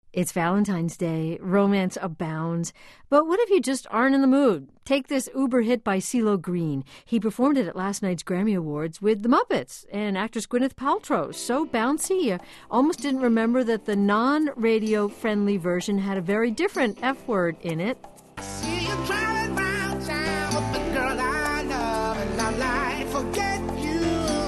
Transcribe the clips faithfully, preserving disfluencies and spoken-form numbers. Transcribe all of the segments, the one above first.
It's Valentine's Day. Romance abounds. But what if you just aren't in the mood? Take this Uber hit by CeeLo Green. He performed it at last night's Grammy Awards with the Muppets and actress Gwyneth Paltrow. So bouncy, you almost didn't remember that the non-radio-friendly version had a very different F word in it. See you driving round town with the girl I love, and I'm like, forget you.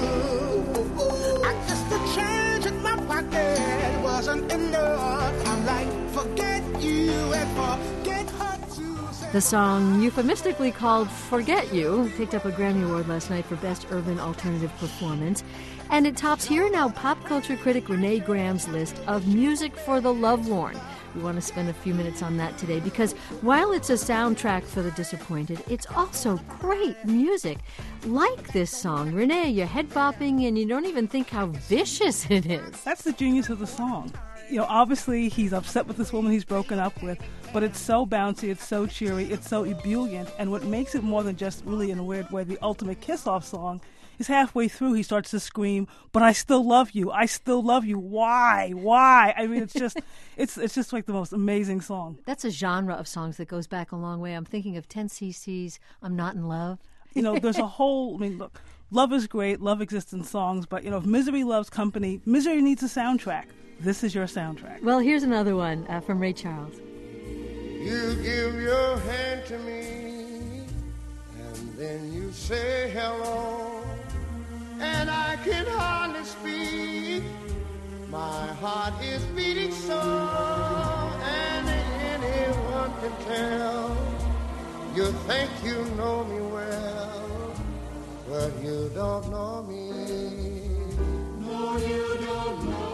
I just a change in my pocket wasn't enough. I'm like, forget you and forget her too. The song, euphemistically called Forget You, picked up a Grammy Award last night for Best Urban Alternative Performance. And it tops Here Now pop culture critic Renee Graham's list of music for the lovelorn. We want to spend a few minutes on that today because while it's a soundtrack for the disappointed, it's also great music. Like this song, Renee, you're head bopping and you don't even think how vicious it is. That's the genius of the song. You know, obviously he's upset with this woman he's broken up with, but it's so bouncy, it's so cheery, it's so ebullient, and what makes it more than just really, in a weird way, the ultimate kiss-off song is halfway through he starts to scream, but I still love you, I still love you, why, why? I mean, it's just, it's it's just like the most amazing song. That's a genre of songs that goes back a long way. I'm thinking of ten C C's I'm Not in Love. You know, there's a whole, I mean, look, love is great, love exists in songs, but, you know, if misery loves company, misery needs a soundtrack. This is your soundtrack. Well, here's another one uh, from Ray Charles. You give your hand to me, and then you say hello, and I can hardly speak. My heart is beating so, and anyone can tell. You think you know me well, but you don't know me. No, you don't know.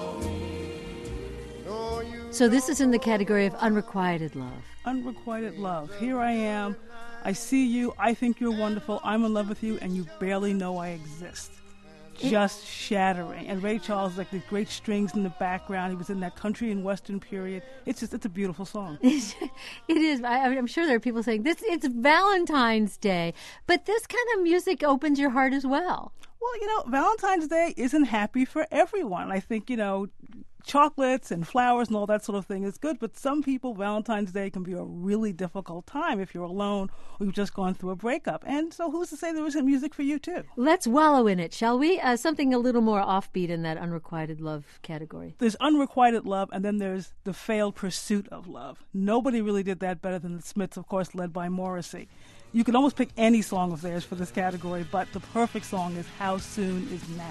So this is in the category of unrequited love. Unrequited love. Here I am. I see you. I think you're wonderful. I'm in love with you, and you barely know I exist. Just shattering. And Ray Charles, like the great strings in the background. He was in that country and western period. It's just, it's a beautiful song. It is. I, I'm sure there are people saying this. It's Valentine's Day, but this kind of music opens your heart as well. Well, you know, Valentine's Day isn't happy for everyone. I think, you know, chocolates and flowers and all that sort of thing is good, but some people, Valentine's Day can be a really difficult time if you're alone or you've just gone through a breakup. And so who's to say there isn't music for you, too? Let's wallow in it, shall we? Uh, something a little more offbeat in that unrequited love category. There's unrequited love, and then there's the failed pursuit of love. Nobody really did that better than the Smiths, of course, led by Morrissey. You could almost pick any song of theirs for this category, but the perfect song is How Soon Is Now.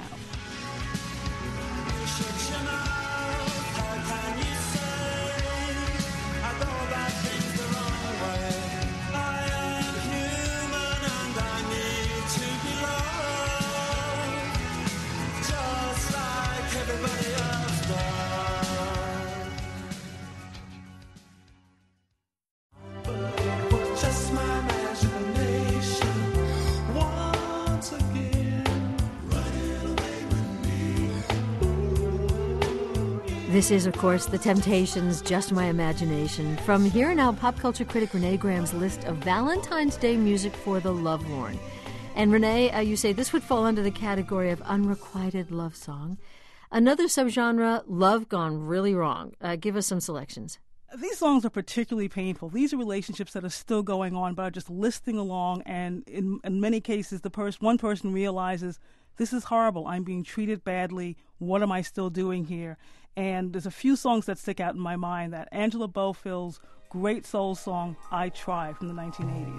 This is, of course, The Temptations' Just My Imagination, from Here Now pop culture critic Renee Graham's list of Valentine's Day music for the lovelorn. And Renee, uh, you say this would fall under the category of unrequited love song. Another subgenre, love gone really wrong. Uh, give us some selections. These songs are particularly painful. These are relationships that are still going on, but are just listing along, and in, in many cases, the pers- one person realizes, this is horrible. I'm being treated badly. What am I still doing here? And there's a few songs that stick out in my mind. That Angela Bofill's great soul song, I Try, from the nineteen eighties.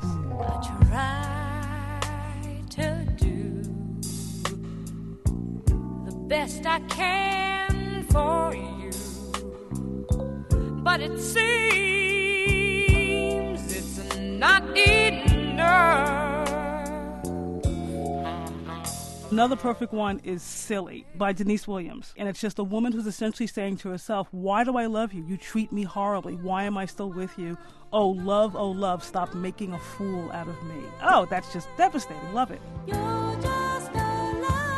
I try to do the best I can for you, but it seems it's not enough. Another perfect one is Silly by Denise Williams. And it's just a woman who's essentially saying to herself, why do I love you? You treat me horribly. Why am I still with you? Oh, love, oh, love, stop making a fool out of me. Oh, that's just devastating. Love it. You're just a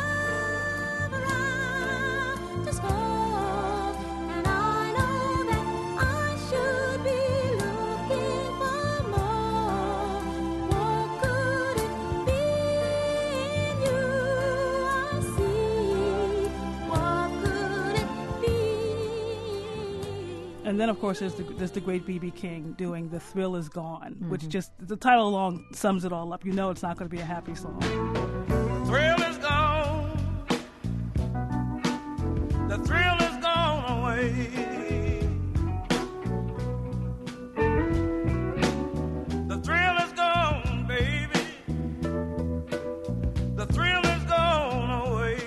lover, just go. And I know that I should be looking for more. What could it be in you I see? What could it be? And then, of course, there's the, there's the great B B King doing The Thrill Is Gone, Mm-hmm. which just, the title alone sums it all up. You know it's not going to be a happy song. Thrill is gone. The thrill is gone away. The thrill is gone, baby. The thrill is gone away.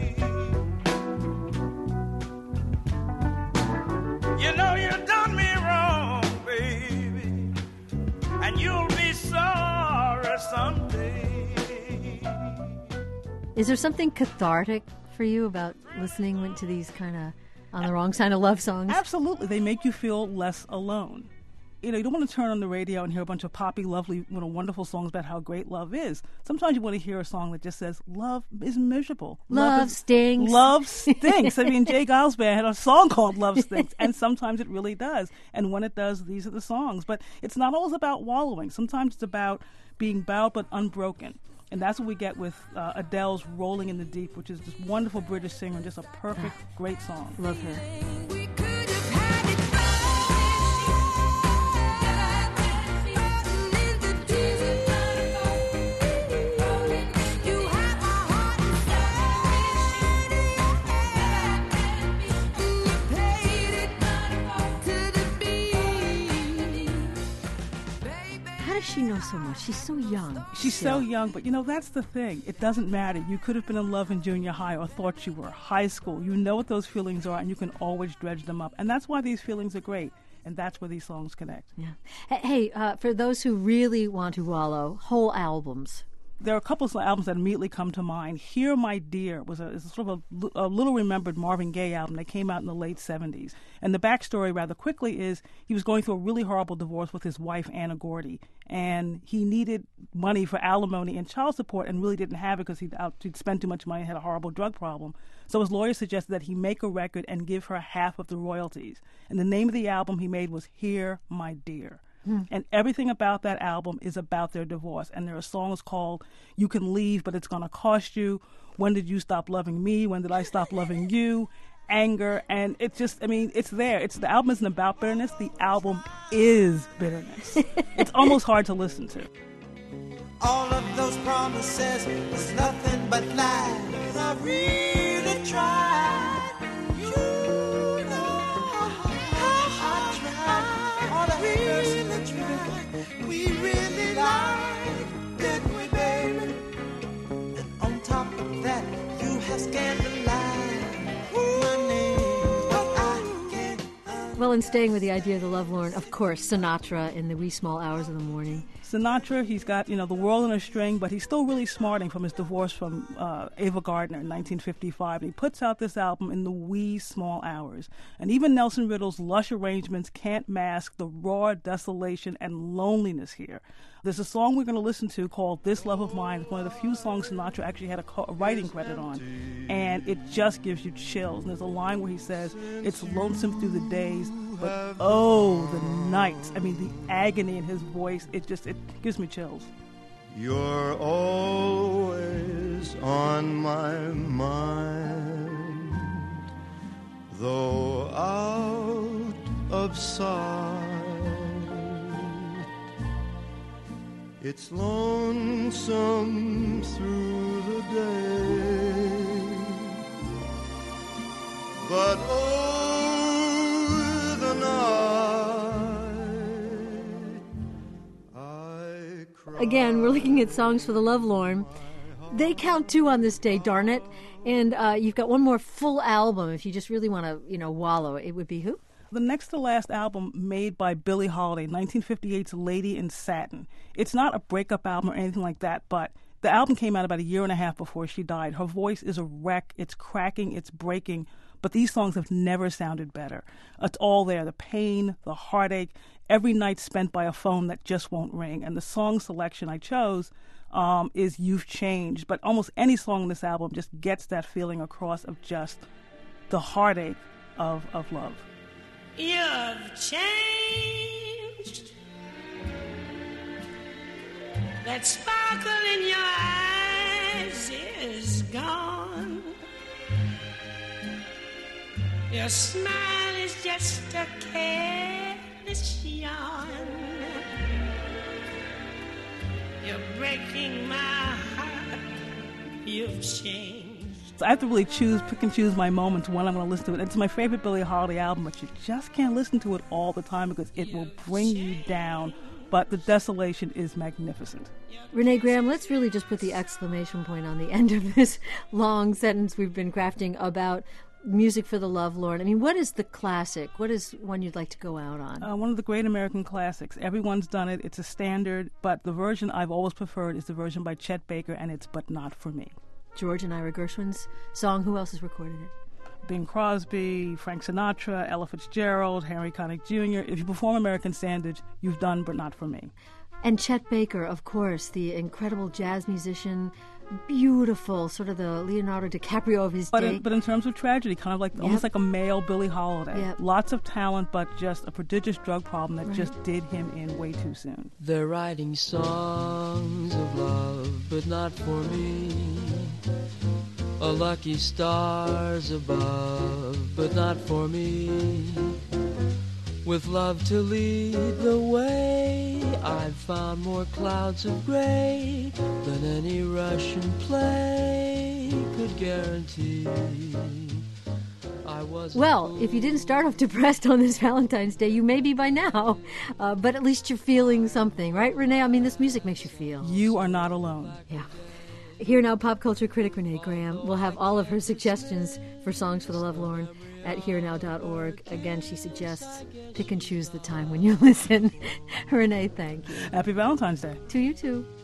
You know you done me wrong, baby, and you'll be sorry someday. Is there something cathartic for you about listening to these kind of on the wrong side of love songs? Absolutely. They make you feel less alone. You know, you don't want to turn on the radio and hear a bunch of poppy, lovely, you know, wonderful songs about how great love is. Sometimes you want to hear a song that just says, love is miserable. Love is, stinks. Love stinks. I mean, Jay Giles Band had a song called Love Stinks, and sometimes it really does. And when it does, these are the songs. But it's not always about wallowing. Sometimes it's about being bowed but unbroken. And that's what we get with uh, Adele's Rolling in the Deep, which is this wonderful British singer and just a perfect, great song. Love her. We could have had it How does she know so much? She's so young. She's still. so young, but you know, that's the thing. It doesn't matter. You could have been in love in junior high or thought you were. High school. You know what those feelings are, and you can always dredge them up. And that's why these feelings are great. And that's where these songs connect. Yeah. Hey, hey, uh, for those who really want to wallow, whole albums. There are a couple of albums that immediately come to mind. Here, My Dear was a, is sort of a, a little remembered Marvin Gaye album that came out in the late seventies. And the backstory, rather quickly, is he was going through a really horrible divorce with his wife, Anna Gordy. And he needed money for alimony and child support and really didn't have it because he'd, out, he'd spent too much money and had a horrible drug problem. So his lawyer suggested that he make a record and give her half of the royalties. And the name of the album he made was Here, My Dear. Hmm. And everything about that album is about their divorce. And there are songs called You Can Leave, But It's Gonna Cost You, When Did You Stop Loving Me, When Did I Stop Loving You, Anger, and it's just, I mean, it's there. It's the album isn't about bitterness. The album is bitterness. It's almost hard to listen to. All of those promises was nothing but lies. I really tried. You know how I tried. All I really tried. We really lied, didn't we, baby? And on top of that, you have scandalized. Well, in staying with the idea of the lovelorn, of course, Sinatra in the wee small hours of the morning. Sinatra, he's got, you know, the world on a string, but he's still really smarting from his divorce from uh, Ava Gardner in nineteen fifty-five. And he puts out this album in the wee small hours. And even Nelson Riddle's lush arrangements can't mask the raw desolation and loneliness here. There's a song we're going to listen to called This Love of Mine. It's one of the few songs Sinatra actually had a, co- a writing credit on. And it just gives you chills. And there's a line where he says, it's lonesome through the days, but oh, the nights. I mean, the agony in his voice, it just, it gives me chills. You're always on my mind, though out of sight. It's lonesome through the day, but oh, the night I cry. Again, we're looking at songs for the lovelorn. They count too on this day, darn it. And uh, you've got one more full album. If you just really want to, you know, wallow, it would be who? The next to last album made by Billie Holiday, nineteen fifty-eight's Lady in Satin. It's not a breakup album or anything like that, but the album came out about a year and a half before she died. Her voice is a wreck. It's cracking. It's breaking. But these songs have never sounded better. It's all there. The pain, the heartache, every night spent by a phone that just won't ring. And the song selection I chose um, is You've Changed. But almost any song in this album just gets that feeling across of just the heartache of, of love. You've changed. That sparkle in your eyes is gone. Your smile is just a careless breaking my heart. You've changed. So I have to really choose, pick and choose my moments when I'm going to listen to it. It's my favorite Billie Holiday album, but you just can't listen to it all the time because it will bring you down. But the desolation is magnificent. Renee Graham, let's really just put the exclamation point on the end of this long sentence we've been crafting about music for the lovelorn. I mean, what is the classic? What is one you'd like to go out on? Uh, one of the great American classics. Everyone's done it. It's a standard, but the version I've always preferred is the version by Chet Baker, and it's But Not For Me. George and Ira Gershwin's song. Who else has recorded it? Bing Crosby, Frank Sinatra, Ella Fitzgerald, Harry Connick Junior If you perform American standards, you've done But Not For Me. And Chet Baker, of course, the incredible jazz musician, beautiful, sort of the Leonardo DiCaprio of his But day. in, but in terms of tragedy, kind of like Yep. almost like a male Billie Holiday. Yep. Lots of talent, but just a prodigious drug problem that Right. just did him in way too soon. They're writing songs of love, but not for me. A lucky stars above, but not for me. With love to lead the way, I've found more clouds of gray than any Russian play could guarantee. I was Well, if you didn't start off depressed on this Valentine's Day, you may be by now. Uh, but at least you're feeling something, right, Renee? I mean, this music makes you feel. You are not alone. Yeah. Here now, pop culture critic Renee Graham will have all of her suggestions for songs for the lovelorn at here now dot org. Again, she suggests pick and choose the time when you listen. Renee, thank you. Happy Valentine's Day. To you too.